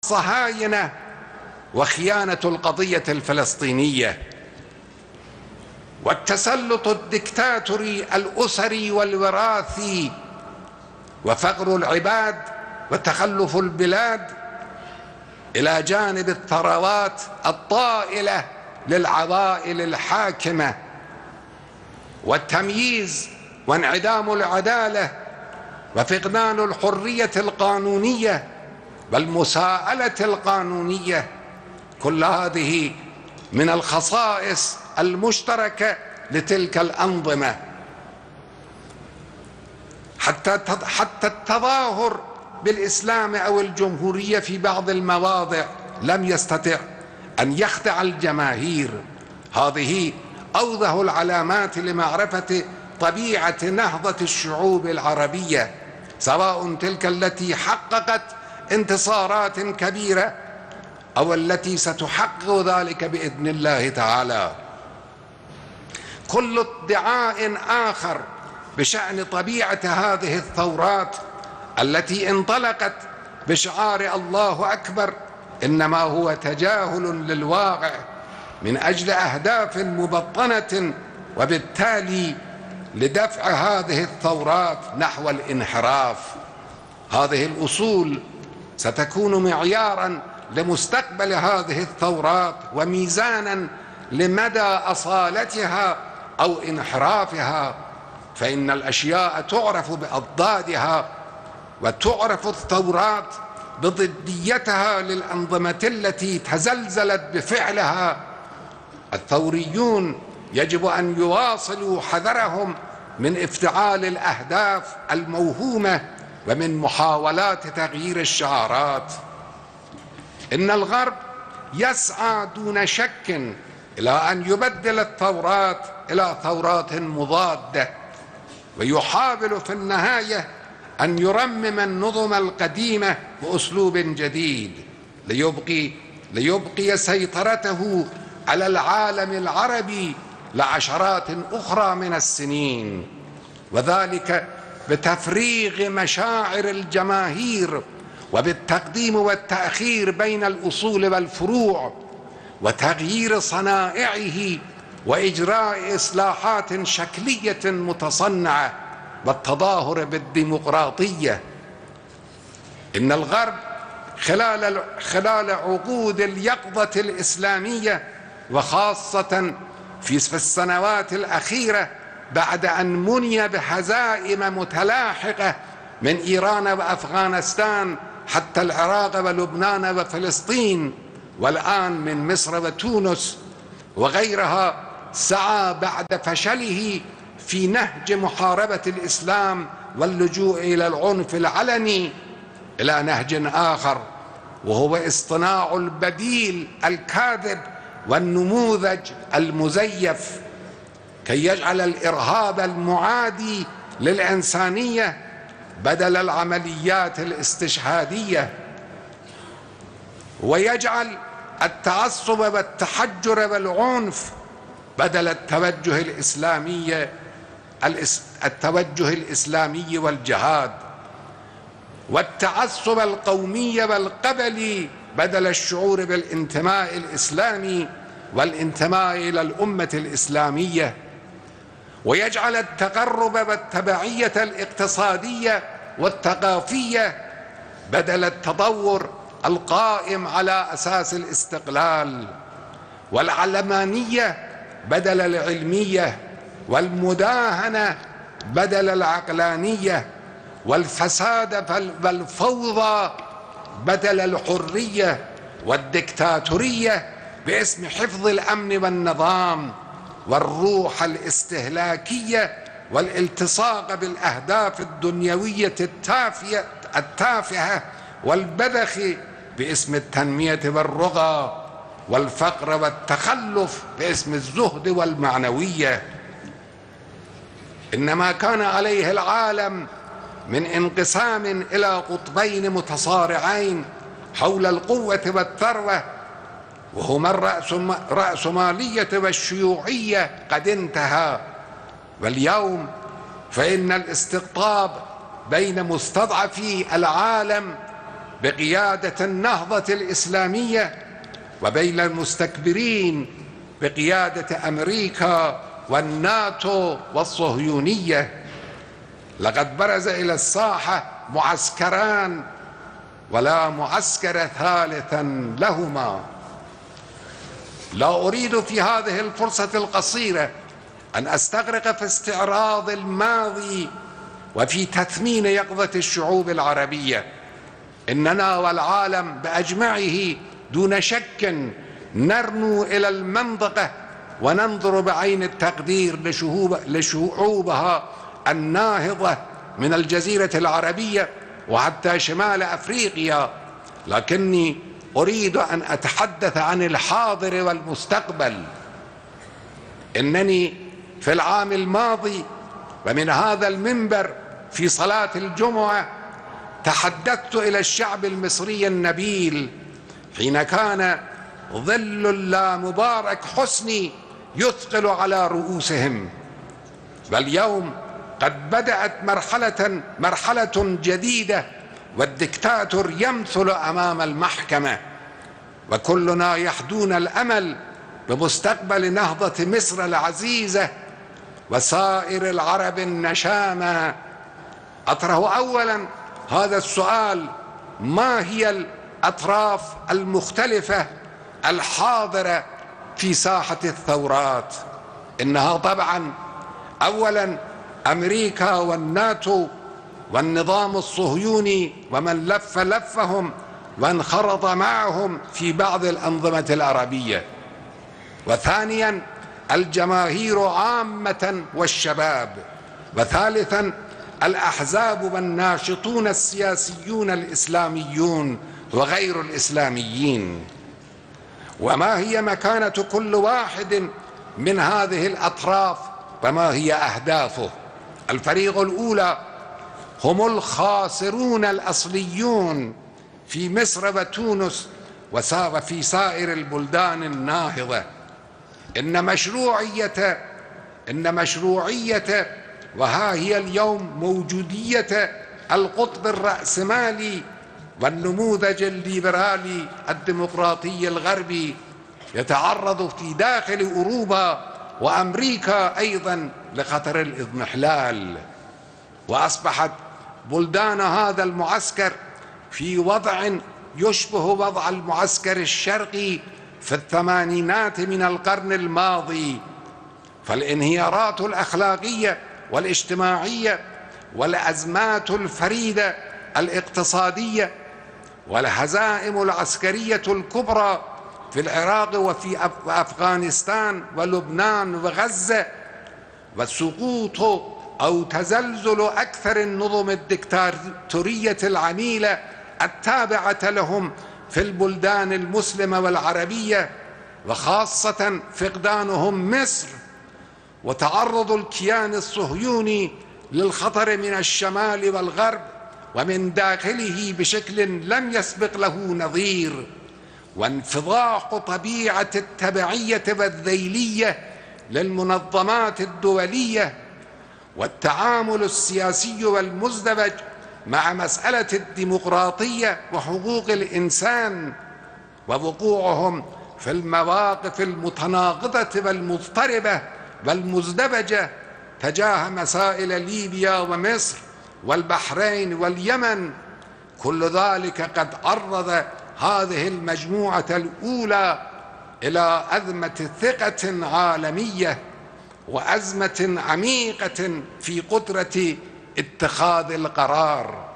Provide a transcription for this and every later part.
الصهاينة وخيانة القضية الفلسطينية والتسلط الدكتاتوري الأسري والوراثي وفقر العباد وتخلف البلاد، إلى جانب الثروات الطائلة للعوائل الحاكمة والتمييز وانعدام العدالة وفقدان الحرية القانونية والمساءلة القانونية. كل هذه من الخصائص المشتركة لتلك الأنظمة. حتى التظاهر بالإسلام أو الجمهورية في بعض المواضع لم يستطع أن يخدع الجماهير. هذه أوضح العلامات لمعرفة طبيعة نهضة الشعوب العربية، سواء تلك التي حققت انتصارات كبيرة أو التي ستحقق ذلك بإذن الله تعالى. كل ادعاء آخر بشأن طبيعة هذه الثورات التي انطلقت بشعار الله أكبر إنما هو تجاهل للواقع من أجل أهداف مبطنة، وبالتالي لدفع هذه الثورات نحو الانحراف. هذه الأصول ستكون معياراً لمستقبل هذه الثورات وميزاناً لمدى أصالتها أو انحرافها، فإن الأشياء تعرف بأضدادها وتعرف الثورات بضديتها للأنظمة التي تزلزلت بفعلها. الثوريون يجب أن يواصلوا حذرهم من افتعال الأهداف الموهومة ومن محاولات تغيير الشعارات. إن الغرب يسعى دون شك إلى أن يبدل الثورات إلى ثورات مضادة، ويحاول في النهاية أن يرمم النظم القديمة بأسلوب جديد ليبقي سيطرته على العالم العربي لعشرات أخرى من السنين، وذلك بتفريغ مشاعر الجماهير وبالتقديم والتأخير بين الأصول والفروع وتغيير صنائعه وإجراء إصلاحات شكلية متصنعة والتظاهر بالديمقراطية. إن الغرب خلال عقود اليقظة الإسلامية وخاصة في السنوات الأخيرة بعد أن مني بهزائم متلاحقة من إيران وأفغانستان حتى العراق ولبنان وفلسطين والآن من مصر وتونس وغيرها، سعى بعد فشله في نهج محاربة الإسلام واللجوء إلى العنف العلني إلى نهج آخر، وهو اصطناع البديل الكاذب والنموذج المزيف كي يجعل الإرهاب المعادي للإنسانية بدل العمليات الاستشهادية، ويجعل التعصب والتحجر والعنف بدل التوجه الإسلامي والجهاد، والتعصب القومي والقبلي بدل الشعور بالانتماء الإسلامي والانتماء إلى الأمة الإسلامية، ويجعل التقرب والتبعية الاقتصادية والثقافية بدل التطور القائم على أساس الاستقلال، والعلمانية بدل العلمية، والمداهنة بدل العقلانية، والفساد والفوضى بدل الحرية، والدكتاتورية باسم حفظ الأمن والنظام، والروح الاستهلاكية والالتصاق بالأهداف الدنيوية التافهة والبذخ باسم التنمية والرغى، والفقر والتخلف باسم الزهد والمعنوية. إنما كان عليه العالم من انقسام إلى قطبين متصارعين حول القوة والثروة، وهما الرأسمالية والشيوعية قد انتهى، واليوم فإن الاستقطاب بين مستضعفي العالم بقيادة النهضة الإسلامية وبين المستكبرين بقيادة أمريكا والناتو والصهيونية. لقد برز إلى الساحة معسكران ولا معسكر ثالثا لهما. لا أريد في هذه الفرصة القصيرة أن أستغرق في استعراض الماضي وفي تثمين يقظة الشعوب العربية. إننا والعالم بأجمعه دون شك نرنو إلى المنطقة وننظر بعين التقدير لشعوبها الناهضة من الجزيرة العربية وحتى شمال أفريقيا، لكني أريد أن أتحدث عن الحاضر والمستقبل. إنني في العام الماضي ومن هذا المنبر في صلاة الجمعة تحدثت إلى الشعب المصري النبيل حين كان ظل لا مبارك حسني يثقل على رؤوسهم، واليوم قد بدأت مرحلة جديدة والدكتاتور يمثل أمام المحكمة، وكلنا يحدون الأمل بمستقبل نهضة مصر العزيزة وسائر العرب النشامى. أطرح أولا هذا السؤال: ما هي الأطراف المختلفة الحاضرة في ساحة الثورات؟ إنها طبعا أولا أمريكا والناتو والنظام الصهيوني ومن لفهم وانخرط معهم في بعض الأنظمة العربية، وثانيا الجماهير عامة والشباب، وثالثا الأحزاب والناشطون السياسيون الإسلاميون وغير الإسلاميين. وما هي مكانة كل واحد من هذه الأطراف وما هي أهدافه؟ الفريق الأولى هم الخاسرون الأصليون في مصر وتونس وفي سائر البلدان الناهضة. إن مشروعية وها هي اليوم موجودية القطب الرأسمالي والنموذج الليبرالي الديمقراطي الغربي يتعرض في داخل أوروبا وأمريكا أيضا لخطر الإضمحلال، وأصبحت بلدان هذا المعسكر في وضع يشبه وضع المعسكر الشرقي في الثمانينات من القرن الماضي. فالانهيارات الأخلاقية والاجتماعية والأزمات الفريدة الاقتصادية والهزائم العسكرية الكبرى في العراق وفي أفغانستان ولبنان وغزة، والسقوط أو تزلزل أكثر النظم الدكتاتورية العميلة التابعة لهم في البلدان المسلمة والعربية، وخاصة فقدانهم مصر وتعرض الكيان الصهيوني للخطر من الشمال والغرب ومن داخله بشكل لم يسبق له نظير، وانفضاح طبيعة التبعية والذيلية للمنظمات الدولية، والتعامل السياسي والمزدوج مع مسألة الديمقراطية وحقوق الإنسان، ووقوعهم في المواقف المتناقضة والمضطربة والمزدوجة تجاه مسائل ليبيا ومصر والبحرين واليمن. كل ذلك قد عرض هذه المجموعة الأولى إلى أزمة ثقة عالمية وأزمة عميقة في قدرة اتخاذ القرار.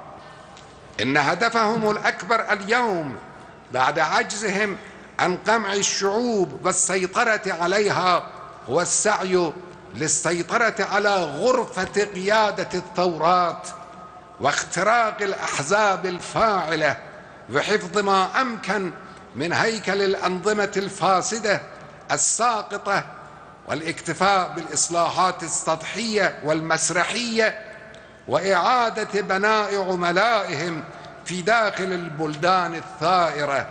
إن هدفهم الأكبر اليوم بعد عجزهم عن قمع الشعوب والسيطرة عليها هو السعي للسيطرة على غرفة قيادة الثورات واختراق الأحزاب الفاعلة وحفظ ما أمكن من هيكل الأنظمة الفاسدة الساقطة، والاكتفاء بالإصلاحات السطحية والمسرحية وإعادة بناء عملائهم في داخل البلدان الثائرة،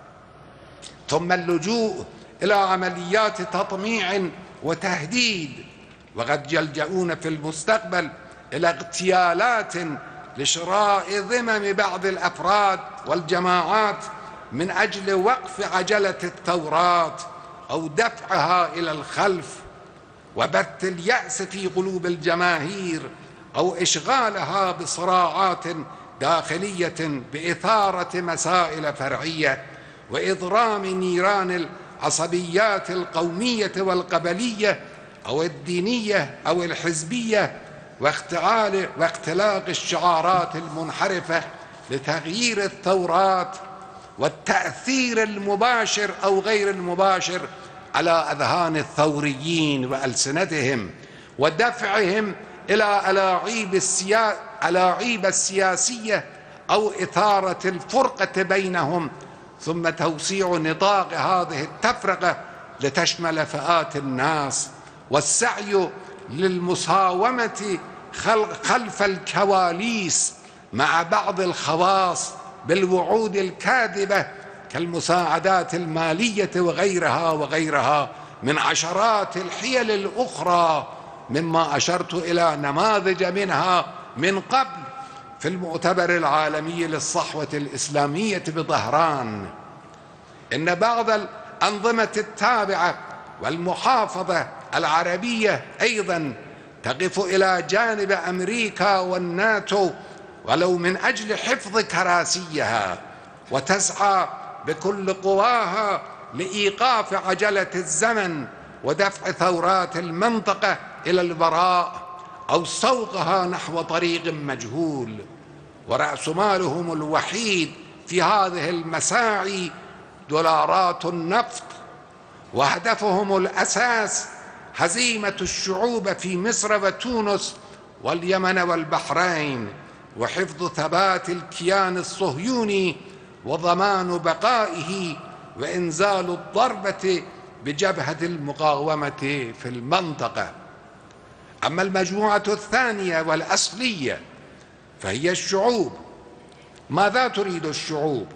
ثم اللجوء إلى عمليات تطميع وتهديد، وقد يلجؤون في المستقبل إلى اغتيالات لشراء ذمم بعض الأفراد والجماعات من أجل وقف عجلة الثورات أو دفعها إلى الخلف، وبث اليأس في قلوب الجماهير أو إشغالها بصراعات داخلية بإثارة مسائل فرعية وإضرام نيران العصبيات القومية والقبلية أو الدينية أو الحزبية، واختلاق الشعارات المنحرفة لتغيير الثورات والتأثير المباشر أو غير المباشر على أذهان الثوريين وألسنتهم، ودفعهم إلى ألاعيب السياسية أو إثارة الفرقة بينهم، ثم توسيع نطاق هذه التفرقة لتشمل فئات الناس، والسعي للمساومة خلف الكواليس مع بعض الخواص بالوعود الكاذبة كالمساعدات المالية وغيرها من عشرات الحيل الأخرى، مما أشرت إلى نماذج منها من قبل في المؤتمر العالمي للصحوة الإسلامية بطهران. إن بعض الأنظمة التابعة والمحافظة العربية أيضا تقف إلى جانب أمريكا والناتو ولو من أجل حفظ كراسيها، وتسعى بكل قواها لإيقاف عجلة الزمن ودفع ثورات المنطقة إلى الوراء أو سوقها نحو طريق مجهول، ورأس مالهم الوحيد في هذه المساعي دولارات النفط، وهدفهم الأساس هزيمة الشعوب في مصر وتونس واليمن والبحرين، وحفظ ثبات الكيان الصهيوني وضمان بقائه وإنزال الضربة بجبهة المقاومة في المنطقة. أما المجموعة الثانية والأصلية فهي الشعوب. ماذا تريد الشعوب؟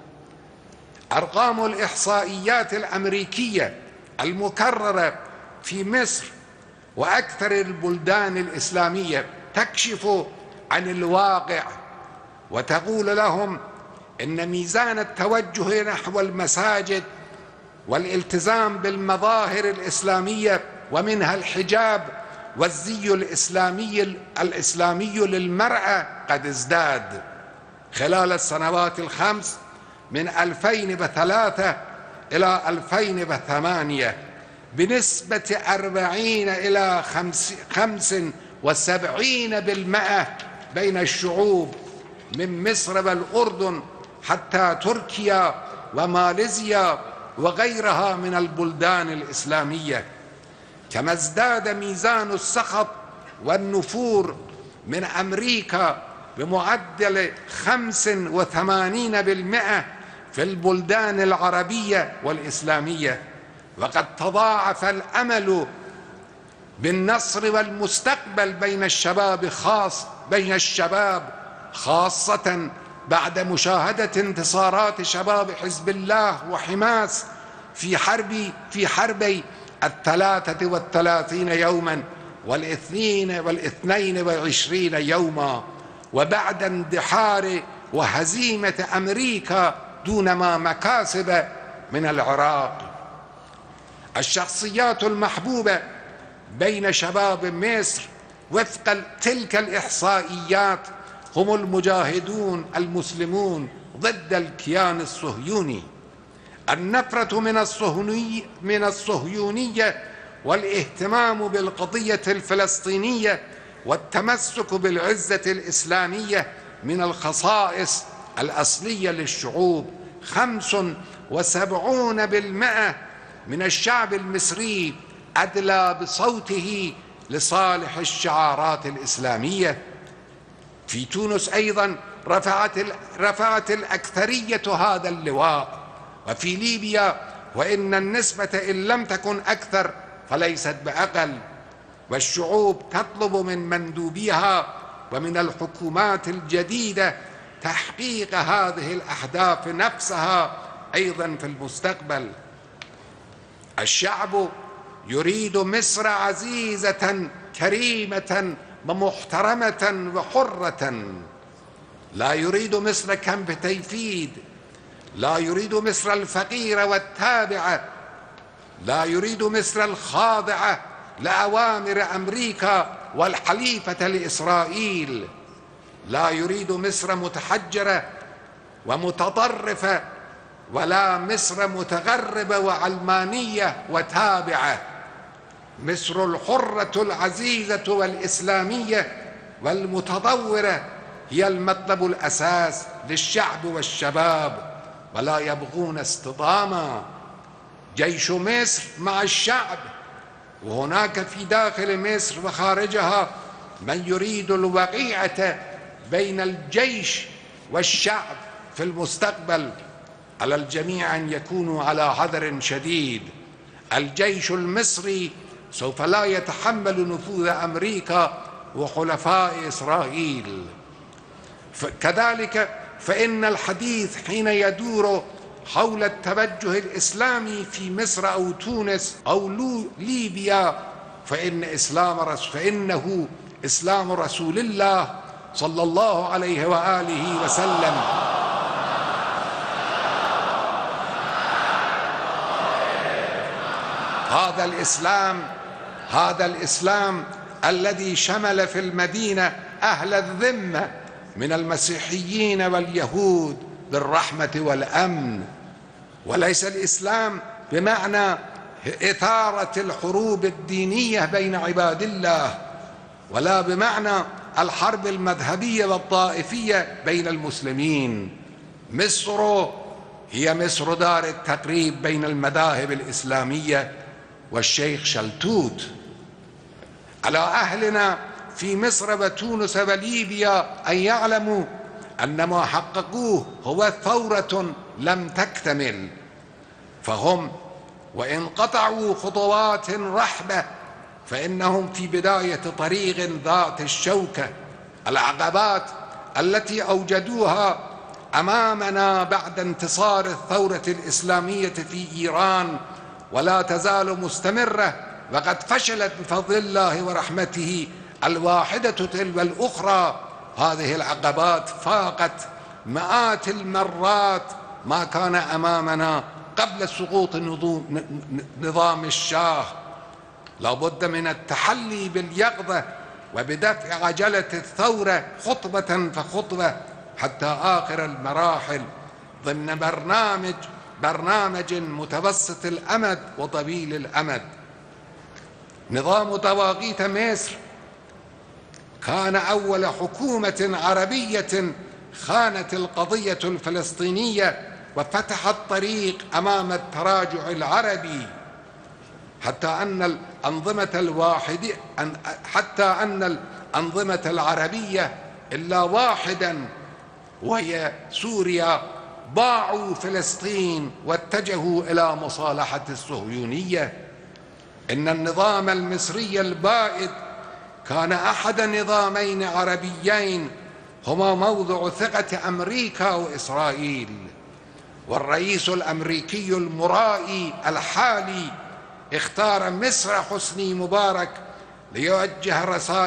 أرقام الإحصائيات الأمريكية المكررة في مصر وأكثر البلدان الإسلامية تكشف عن الواقع، وتقول لهم إن ميزان التوجه نحو المساجد والالتزام بالمظاهر الإسلامية ومنها الحجاب والزي الإسلامي للمرأة قد ازداد خلال السنوات الخمس من 2003 إلى 2008 بنسبة 40 إلى 75% بين الشعوب من مصر والأردن حتى تركيا وماليزيا وغيرها من البلدان الإسلامية. كما ازداد ميزان السخط والنفور من أمريكا بمعدل 85% في البلدان العربية والإسلامية، وقد تضاعف الأمل بالنصر والمستقبل بين الشباب خاصة بعد مشاهدة انتصارات شباب حزب الله وحماس في حربي 33 يوما وال22 يوما، وبعد اندحار وهزيمة أمريكا دون ما مكاسب من العراق. الشخصيات المحبوبة بين شباب مصر وفق تلك الإحصائيات هم المجاهدون المسلمون ضد الكيان الصهيوني. النفرة من الصهيونية والاهتمام بالقضية الفلسطينية والتمسك بالعزة الإسلامية من الخصائص الأصلية للشعوب. 75% من الشعب المصري أدلى بصوته لصالح الشعارات الإسلامية. في تونس أيضا رفعت الأكثرية هذا اللواء، وفي ليبيا وإن النسبة إن لم تكن أكثر فليست بأقل، والشعوب تطلب من مندوبيها ومن الحكومات الجديدة تحقيق هذه الأهداف نفسها أيضا في المستقبل. الشعب يريد مصر عزيزة كريمة ومحترمة وحرة، لا يريد مصر كامب تيفيد، لا يريد مصر الفقيرة والتابعة، لا يريد مصر الخاضعة لأوامر أمريكا والحليفة لإسرائيل، لا يريد مصر متحجرة ومتطرفة، ولا مصر متغربة وعلمانية وتابعة. مصر الحرة العزيزة والإسلامية والمتطورة هي المطلب الأساس للشعب والشباب، ولا يبغون اصطداما. جيش مصر مع الشعب، وهناك في داخل مصر وخارجها من يريد الوقيعة بين الجيش والشعب في المستقبل. على الجميع أن يكونوا على حذر شديد. الجيش المصري سوف لا يتحمل نفوذ أمريكا وحلفاء إسرائيل. كذلك فإن الحديث حين يدور حول التوجه الإسلامي في مصر أو تونس أو ليبيا فإنه إسلام رسول الله صلى الله عليه وآله وسلم. هذا الإسلام الذي شمل في المدينة أهل الذمة من المسيحيين واليهود بالرحمة والأمن، وليس الإسلام بمعنى إثارة الحروب الدينية بين عباد الله، ولا بمعنى الحرب المذهبية والطائفية بين المسلمين. مصر هي مصر دار التقريب بين المذاهب الإسلامية والشيخ شلتوت. على أهلنا في مصر وتونس وليبيا أن يعلموا أن ما حققوه هو ثورة لم تكتمل، فهم وإن قطعوا خطوات رحبة فإنهم في بداية طريق ذات الشوكة. العقبات التي أوجدوها أمامنا بعد انتصار الثورة الإسلامية في إيران ولا تزال مستمرة، وقد فشلت بفضل الله ورحمته الواحدة تلو الأخرى. هذه العقبات فاقت مئات المرات ما كان أمامنا قبل سقوط نظام الشاه. لا بد من التحلي باليقظة وبدفع عجلة الثورة خطوة فخطوة حتى آخر المراحل ضمن برنامج متوسط الأمد وطويل الأمد. نظام طواغيت مصر كان أول حكومة عربية خانت القضية الفلسطينية وفتحت طريق أمام التراجع العربي، حتى أن الأنظمة العربية إلا واحدا وهي سوريا باعوا فلسطين واتجهوا إلى مصالحة الصهيونية. إن النظام المصري البائد كان أحد نظامين عربيين هما موضع ثقة أمريكا وإسرائيل، والرئيس الأمريكي المرائي الحالي اختار مصر حسني مبارك ليوجه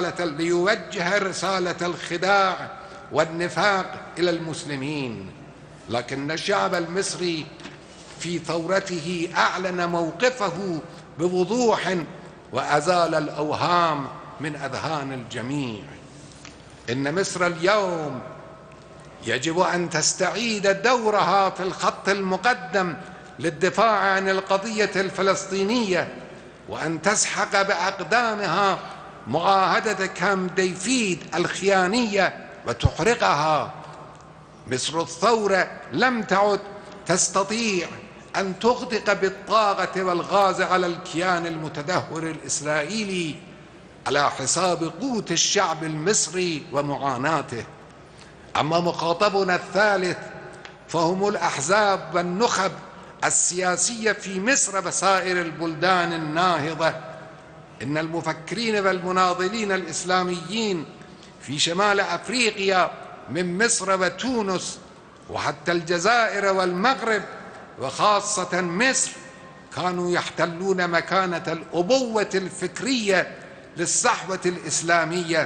رسالة الخداع والنفاق إلى المسلمين. لكن الشعب المصري في ثورته أعلن موقفه بوضوح وأزال الأوهام من أذهان الجميع. إن مصر اليوم يجب أن تستعيد دورها في الخط المقدم للدفاع عن القضية الفلسطينية، وأن تسحق بأقدامها معاهدة كامب ديفيد الخيانية وتحرقها. مصر الثورة لم تعد تستطيع أن تغدق بالطاقة والغاز على الكيان المتدهور الإسرائيلي على حساب قوت الشعب المصري ومعاناته. أما مخاطبنا الثالث فهم الأحزاب والنخب السياسية في مصر وسائر البلدان الناهضة. إن المفكرين والمناضلين الإسلاميين في شمال أفريقيا من مصر وتونس وحتى الجزائر والمغرب وخاصة مصر كانوا يحتلون مكانة الأبوة الفكرية للصحوة الإسلامية،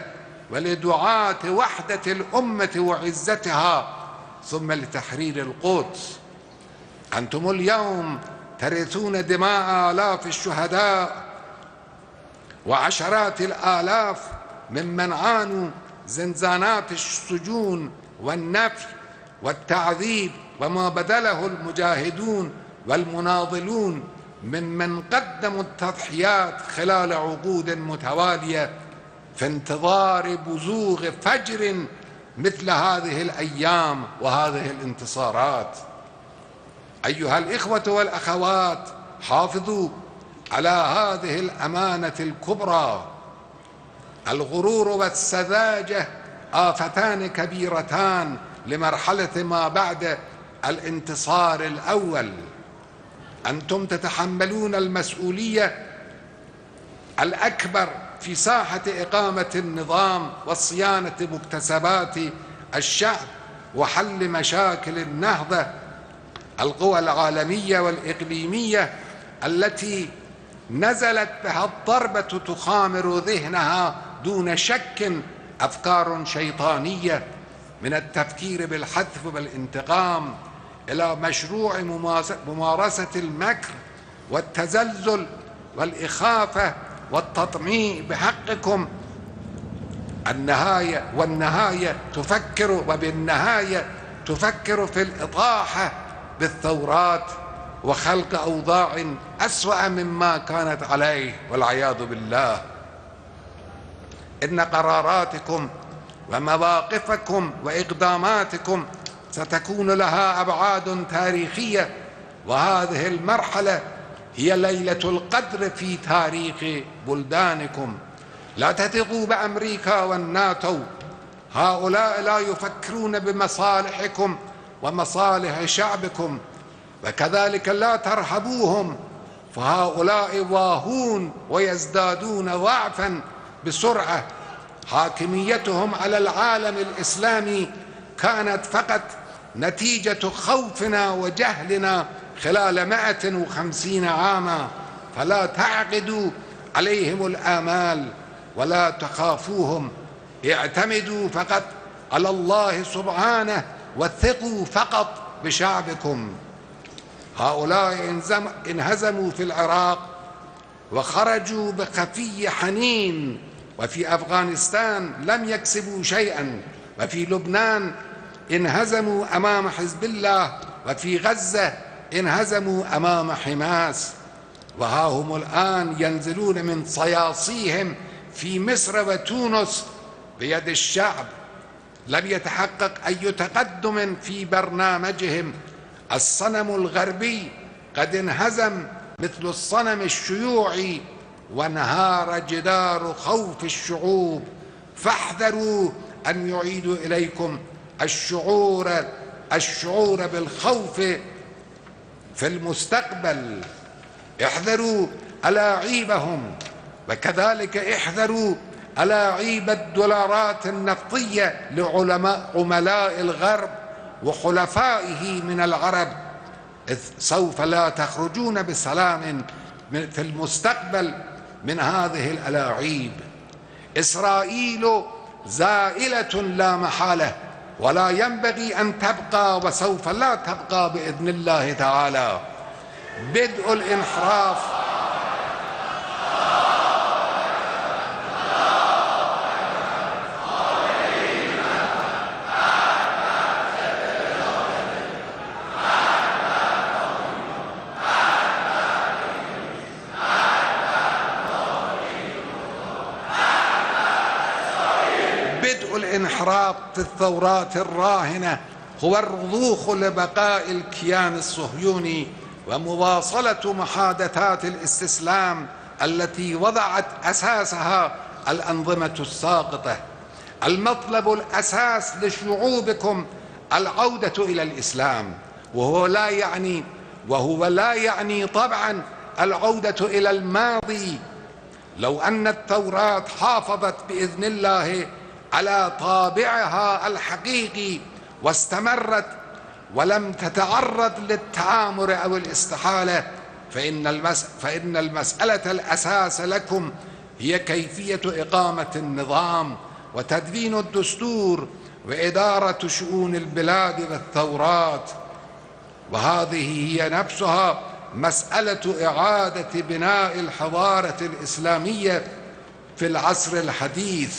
ولدعاة وحدة الأمة وعزتها، ثم لتحرير القدس. أنتم اليوم ترثون دماء آلاف الشهداء وعشرات الآلاف ممن عانوا زنزانات السجون والنفي والتعذيب، وما بذله المجاهدون والمناضلون ممن قدموا التضحيات خلال عقود متوالية في انتظار بزوغ فجر مثل هذه الأيام وهذه الانتصارات. أيها الإخوة والأخوات، حافظوا على هذه الأمانة الكبرى. الغرور والسذاجة آفتان كبيرتان لمرحلة ما بعد الانتصار الأول. أنتم تتحملون المسؤولية الأكبر في ساحة إقامة النظام وصيانة مكتسبات الشعب وحل مشاكل النهضة. القوى العالمية والإقليمية التي نزلت بها الضربة تخامر ذهنها دون شك أفكار شيطانية، من التفكير بالحذف والانتقام إلى مشروع ممارسة المكر والتزلزل والإخافة والتطميع بحقكم. والنهاية تفكر، وبالنهاية تفكر في الإطاحة بالثورات وخلق أوضاع أسوأ مما كانت عليه والعياذ بالله. إن قراراتكم ومواقفكم وإقداماتكم ستكون لها أبعاد تاريخية، وهذه المرحلة هي ليلة القدر في تاريخ بلدانكم. لا تثقوا بأمريكا والناتو، هؤلاء لا يفكرون بمصالحكم ومصالح شعبكم، وكذلك لا ترهبوهم، فهؤلاء واهون ويزدادون ضعفا بسرعة. حاكميتهم على العالم الإسلامي كانت فقط نتيجة خوفنا وجهلنا خلال 150 عاما، فلا تعقدوا عليهم الآمال ولا تخافوهم، اعتمدوا فقط على الله سبحانه وثقوا فقط بشعبكم. هؤلاء انهزموا في العراق وخرجوا بخفي حنين، وفي أفغانستان لم يكسبوا شيئا، وفي لبنان انهزموا أمام حزب الله، وفي غزة انهزموا أمام حماس، وها هم الآن ينزلون من صياصيهم في مصر وتونس بيد الشعب. لم يتحقق أي تقدم في برنامجهم. الصنم الغربي قد انهزم مثل الصنم الشيوعي، وانهار جدار خوف الشعوب، فاحذروا أن يعيدوا إليكم الشعور بالخوف في المستقبل. احذروا ألاعيبهم، وكذلك احذروا ألاعيب الدولارات النفطية لعملاء الغرب وحلفائه من العرب، إذ سوف لا تخرجون بسلام في المستقبل من هذه الألاعيب. إسرائيل زائلة لا محالة، ولا ينبغي أن تبقى، وسوف لا تبقى بإذن الله تعالى. بدء الانحراف في الثورات الراهنة هو الرضوخ لبقاء الكيان الصهيوني ومواصلة محادثات الاستسلام التي وضعت أساسها الأنظمة الساقطة. المطلب الأساس لشعوبكم العودة إلى الإسلام، وهو لا يعني طبعا العودة إلى الماضي. لو أن التوراة حافظت بإذن الله على طابعها الحقيقي واستمرت ولم تتعرض للتآمر أو الاستحالة، فإن المسألة الأساس لكم هي كيفية إقامة النظام وتدوين الدستور وإدارة شؤون البلاد والثورات. وهذه هي نفسها مسألة إعادة بناء الحضارة الإسلامية في العصر الحديث.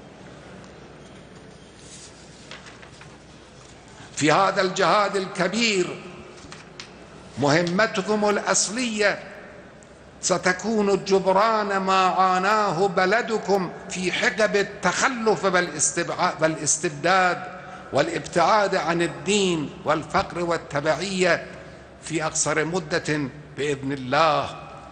في هذا الجهاد الكبير مهمتكم الأصلية ستكون جبران ما عاناه بلدكم في حقب التخلف والاستبداد والابتعاد عن الدين والفقر والتبعية في أقصر مدة بإذن الله.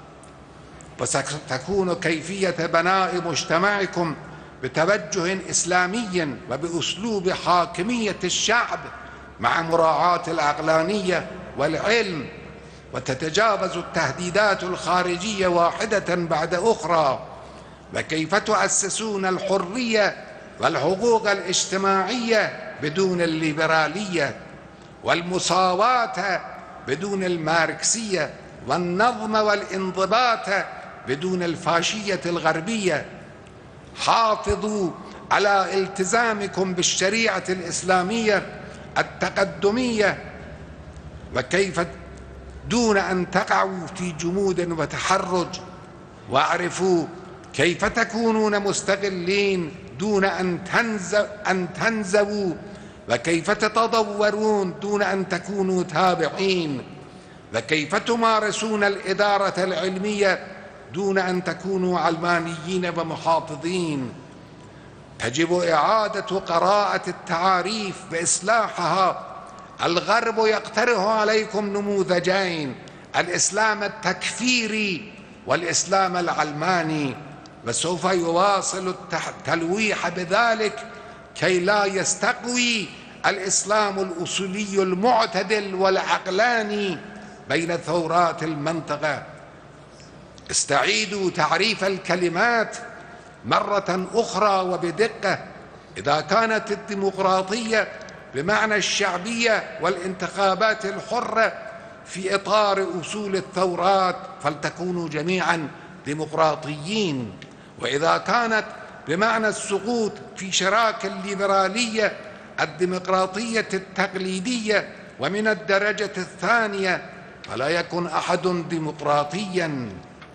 وستكون كيفية بناء مجتمعكم بتوجه إسلامي وبأسلوب حاكمية الشعب مع مراعاة العقلانية والعلم، وتتجاوز التهديدات الخارجية واحدة بعد أخرى، وكيف تؤسسون الحرية والحقوق الاجتماعية بدون الليبرالية، والمساواة بدون الماركسية، والنظم والانضباط بدون الفاشية الغربية. حافظوا على التزامكم بالشريعة الإسلامية التقدمية، وكيف دون أن تقعوا في جمود وتحرج، واعرفوا كيف تكونون مستقلين دون أن تنزووا، وكيف تتطورون دون أن تكونوا تابعين، وكيف تمارسون الإدارة العلمية دون أن تكونوا علمانيين ومحافظين. تجب إعادة قراءة التعاريف وإصلاحها. الغرب يقترح عليكم نموذجين: الإسلام التكفيري والإسلام العلماني، وسوف يواصل التلويح بذلك كي لا يستقوي الإسلام الأصولي المعتدل والعقلاني بين ثورات المنطقة. استعيدوا تعريف الكلمات مرة أخرى وبدقة. إذا كانت الديمقراطية بمعنى الشعبية والانتخابات الحرة في إطار أصول الثورات فلتكونوا جميعا ديمقراطيين، وإذا كانت بمعنى السقوط في شراك الليبرالية الديمقراطية التقليدية ومن الدرجة الثانية فلا يكن أحد ديمقراطيا.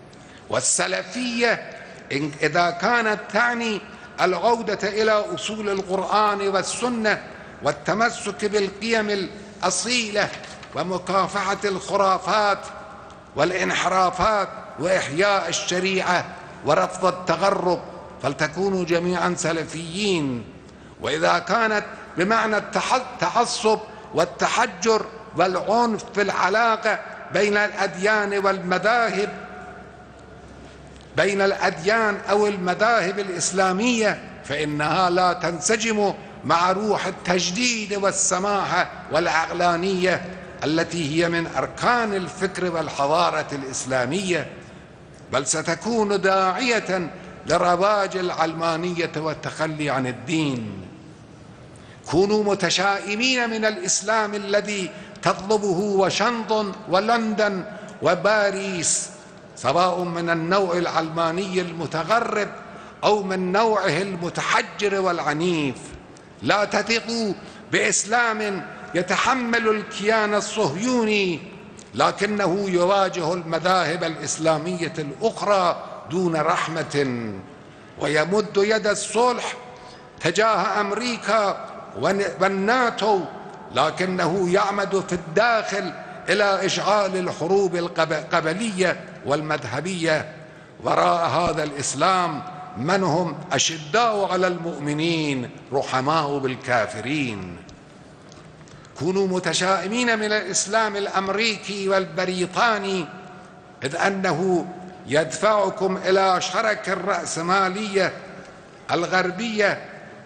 والسلفية إذا كانت تعني العودة إلى أصول القرآن والسنة والتمسك بالقيم الأصيلة ومكافحة الخرافات والانحرافات وإحياء الشريعة ورفض التغرب فلتكونوا جميعا سلفيين. وإذا كانت بمعنى التعصب والتحجر والعنف في العلاقة بين الأديان والمذاهب، بين الأديان أو المذاهب الإسلامية، فإنها لا تنسجم مع روح التجديد والسماحة والعقلانية التي هي من أركان الفكر والحضارة الإسلامية، بل ستكون داعية لرواج العلمانية والتخلي عن الدين. كونوا متشائمين من الإسلام الذي تطلبه واشنطن ولندن وباريس، سواء من النوع العلماني المتغرب أو من نوعه المتحجر والعنيف. لا تثقوا بإسلام يتحمل الكيان الصهيوني لكنه يواجه المذاهب الإسلامية الأخرى دون رحمة، ويمد يد الصلح تجاه أمريكا والناتو لكنه يعمد في الداخل إلى إشعال الحروب القبلية والمذهبية. وراء هذا الإسلام من هم أشداء على المؤمنين رحماء بالكافرين. كونوا متشائمين من الإسلام الأمريكي والبريطاني، إذ أنه يدفعكم إلى شرك الرأسمالية الغربية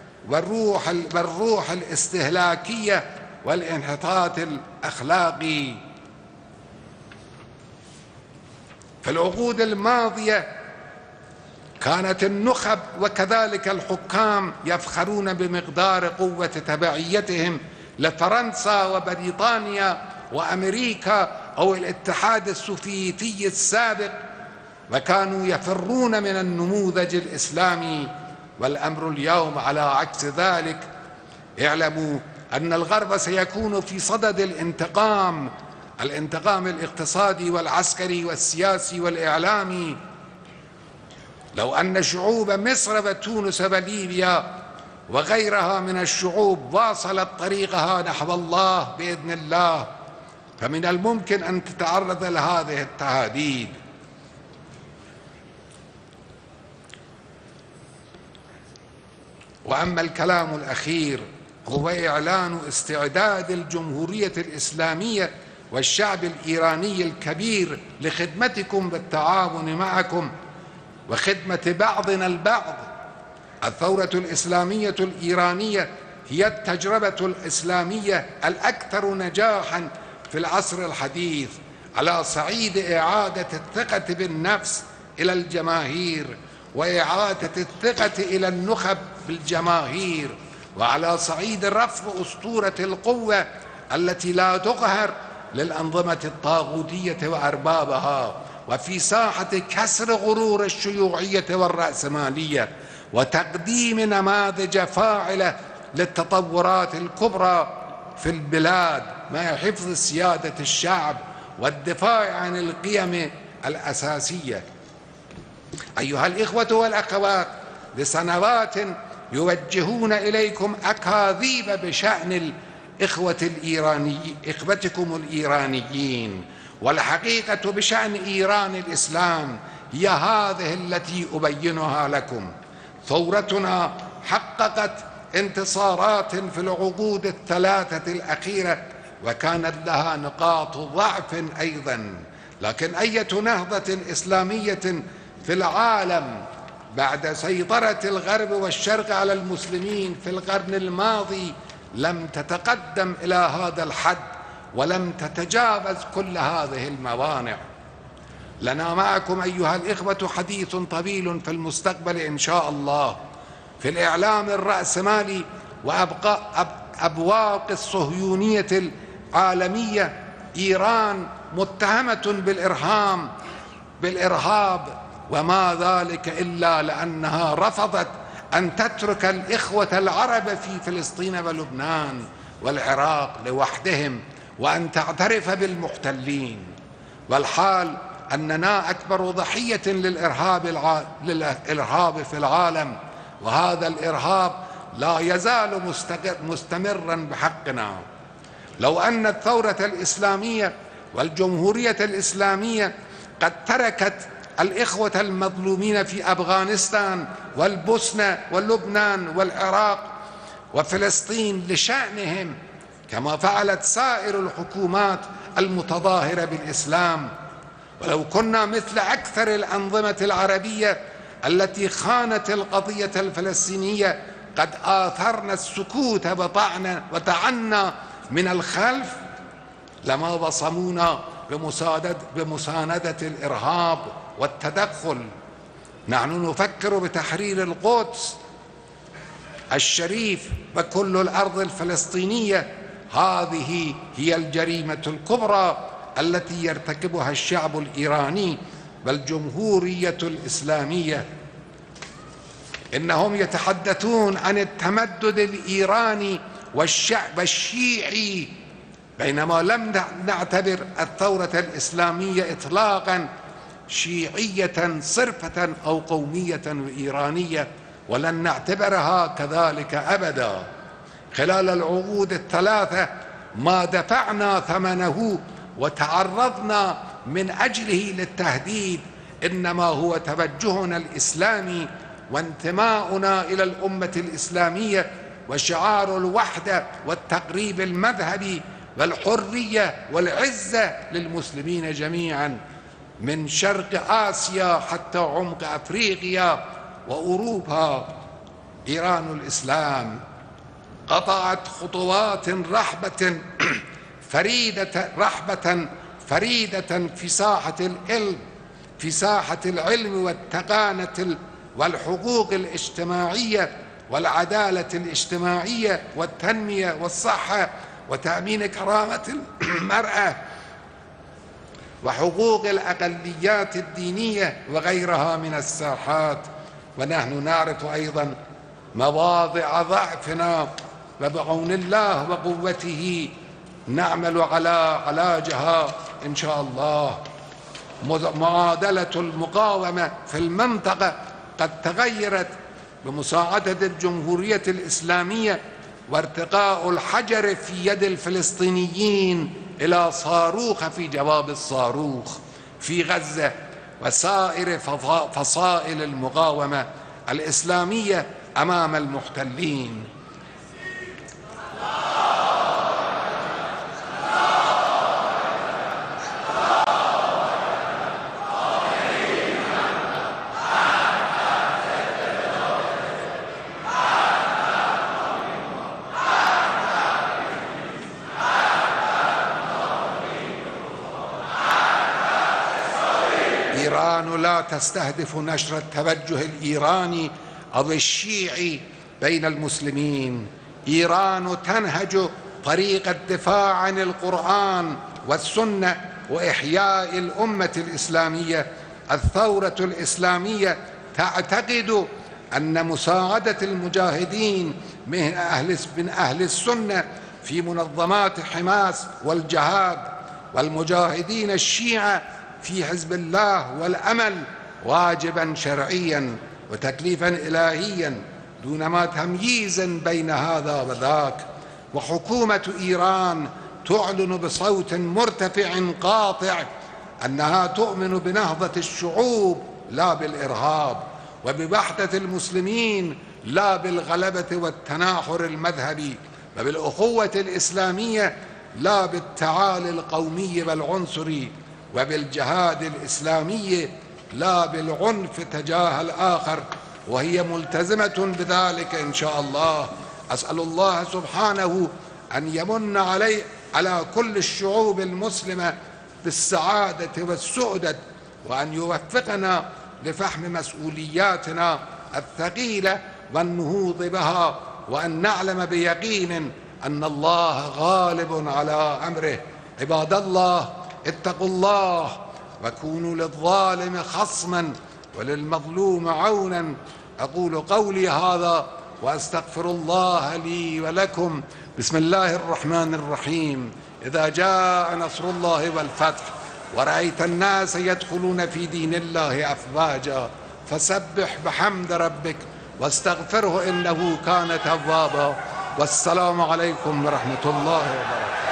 والروح الاستهلاكية والانحطاط الأخلاقي. في العقود الماضية كانت النخب وكذلك الحكام يفخرون بمقدار قوة تبعيتهم لفرنسا وبريطانيا وأمريكا أو الاتحاد السوفيتي السابق، وكانوا يفرون من النموذج الإسلامي والأمر اليوم على عكس ذلك. اعلموا أن الغرب سيكون في صدد الانتقام الاقتصادي والعسكري والسياسي والإعلامي. لو أن شعوب مصر وتونس وليبيا وغيرها من الشعوب واصلت طريقها نحو الله بإذن الله، فمن الممكن أن تتعرض لهذه التهديد. وأما الكلام الأخير هو إعلان استعداد الجمهورية الإسلامية والشعب الإيراني الكبير لخدمتكم بالتعاون معكم وخدمة بعضنا البعض. الثورة الإسلامية الإيرانية هي التجربة الإسلامية الأكثر نجاحا في العصر الحديث على صعيد إعادة الثقة بالنفس إلى الجماهير، وإعادة الثقة إلى النخب بالجماهير، وعلى صعيد رفض أسطورة القوة التي لا تقهر للأنظمة الطاغوتية وأربابها، وفي ساحة كسر غرور الشيوعية والرأسمالية، وتقديم نماذج فاعلة للتطورات الكبرى في البلاد مع حفظ سيادة الشعب والدفاع عن القيم الأساسية. أيها الإخوة والأخوات، لسنوات يوجهون إليكم أكاذيب بشأن إخوتكم الإيرانيين، والحقيقة بشأن إيران الإسلام هي هذه التي أبينها لكم. ثورتنا حققت انتصارات في العقود الثلاثة الأخيرة، وكانت لها نقاط ضعف أيضا، لكن أية نهضة إسلامية في العالم بعد سيطرة الغرب والشرق على المسلمين في القرن الماضي لم تتقدم إلى هذا الحد ولم تتجاوز كل هذه الموانع. لنا معكم أيها الإخوة حديث طويل في المستقبل إن شاء الله في الإعلام الرأسمالي وأبواق الصهيونية العالمية. إيران متهمة بالإرهاب، وما ذلك إلا لأنها رفضت أن تترك الإخوة العرب في فلسطين ولبنان والعراق لوحدهم، وأن تعترف بالمحتلين. والحال أننا أكبر ضحية للإرهاب في العالم، وهذا الإرهاب لا يزال مستمرا بحقنا. لو أن الثورة الإسلامية والجمهورية الإسلامية قد تركت الإخوة المظلومين في أفغانستان والبوسنة ولبنان والعراق وفلسطين لشأنهم كما فعلت سائر الحكومات المتظاهرة بالإسلام، ولو كنا مثل أكثر الأنظمة العربية التي خانت القضية الفلسطينية قد آثرنا السكوت وطعنا من الخلف، لما وصمونا بمساندة الإرهاب والتدخل. نحن نفكر بتحرير القدس الشريف وكل الأرض الفلسطينية. هذه هي الجريمة الكبرى التي يرتكبها الشعب الإيراني والجمهورية الإسلامية. إنهم يتحدثون عن التمدد الإيراني والشعب الشيعي، بينما لم نعتبر الثورة الإسلامية إطلاقا شيعية صرفة أو قومية إيرانية، ولن نعتبرها كذلك أبدا. خلال العقود الثلاثة ما دفعنا ثمنه وتعرضنا من أجله للتهديد إنما هو توجهنا الإسلامي وانتماؤنا إلى الأمة الإسلامية وشعار الوحدة والتقريب المذهبي والحرية والعزة للمسلمين جميعا من شرق آسيا حتى عمق أفريقيا وأوروبا. إيران الإسلام قطعت خطوات رحبة فريدة في ساحة العلم والتقانة والحقوق الاجتماعية والعدالة الاجتماعية والتنمية والصحة وتأمين كرامة المرأة وحقوق الأقليات الدينية وغيرها من الساحات. ونحن نعرف أيضا مواضع ضعفنا، وبعون الله وقوته نعمل على علاجها إن شاء الله. معادلة المقاومة في المنطقة قد تغيرت بمساعدة الجمهورية الإسلامية وارتقاء الحجر في يد الفلسطينيين إلى صاروخ في جواب الصاروخ في غزة وسائر فصائل المقاومة الإسلامية أمام المحتلين. إيران لا تستهدف نشر التوجه الإيراني أو الشيعي بين المسلمين. إيران تنهج طريق الدفاع عن القرآن والسنة وإحياء الأمة الإسلامية. الثورة الإسلامية تعتقد أن مساعدة المجاهدين من أهل السنة في منظمات حماس والجهاد والمجاهدين الشيعة في حزب الله والأمل واجبا شرعيا وتكليفا إلهيا دون ما تمييز بين هذا وذاك. وحكومة إيران تعلن بصوت مرتفع قاطع أنها تؤمن بنهضة الشعوب لا بالإرهاب، وبوحدة المسلمين لا بالغلبة والتناحر المذهبي، وبالأخوة الإسلامية لا بالتعالي القومي والعنصري، وبالجهاد الإسلامي لا بالعنف تجاه الآخر، وهي ملتزمة بذلك إن شاء الله. أسأل الله سبحانه أن يمن على كل الشعوب المسلمة بالسعادة والسؤدد، وأن يوفقنا لفهم مسؤولياتنا الثقيلة والنهوض بها، وأن نعلم بيقين أن الله غالب على أمره. عباد الله، اتقوا الله وكونوا للظالم خصما وللمظلوم عونا. أقول قولي هذا وأستغفر الله لي ولكم. بسم الله الرحمن الرحيم. إذا جاء نصر الله والفتح ورأيت الناس يدخلون في دين الله أفواجا فسبح بحمد ربك واستغفره إنه كان توابا. والسلام عليكم ورحمة الله وبركاته.